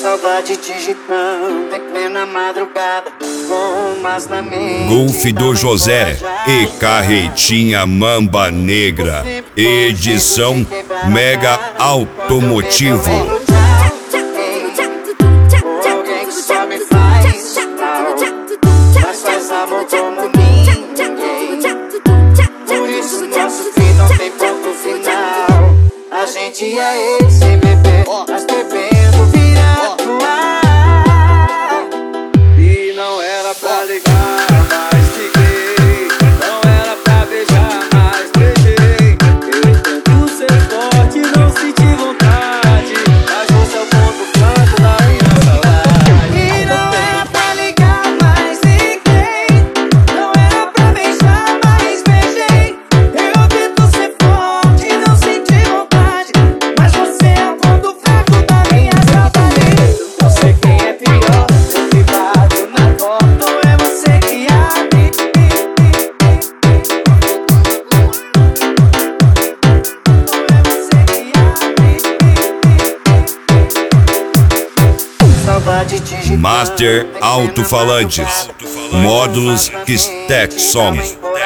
Saudade digitando em plena madrugada, com umas na mente. Golfe do José e Carretinha Mamba Negra. Edição Mega Automotivo. Alguém que só me faz mal, mas faz amor como ninguém. Por isso nosso fim não tem ponto final. A gente é esse bebê, mas bebendo vira no ar. E não era pra ligar, mas liguei. Não era pra beijar, mas beijei. Eu tento ser forte, não senti vontade, mas você é o ponto fraco da minha saudade. E não era pra ligar, mas liguei. Não era pra beijar, mas beijei. Eu tento ser forte, não senti vontade, mas você é o ponto fraco da minha saudade. Não sei quem é pior, o que bate na porta. Não é você que abre. Não é você que abre. Saudade digitando. Master Alto-Falantes. Módulos Stetson.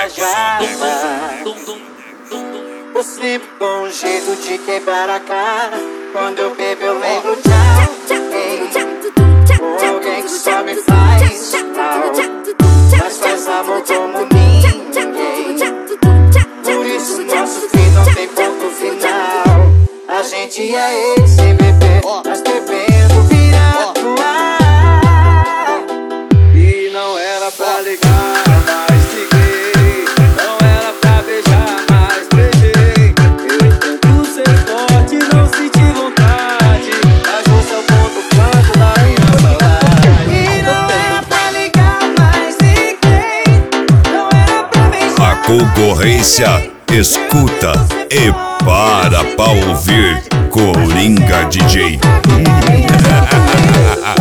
Eu sempre com um jeito de quebrar a cara. Quando eu bebo eu lembro de alguém. Alguém que só me faz mal, mas faz amor como ninguém. Por isso nosso fim não tem ponto final. A gente é esse bebê, mas bebendo vira no ar. E não era pra ligar, mas liguei. Não era pra beijar, mas beijei. Eu tento ser forte, não senti vontade, mas você é o ponto fraco da minha saudade. E não era pra ligar, mas liguei. Não era pra beijar. A concorrência escuta e para ouvir. Coringa DJ.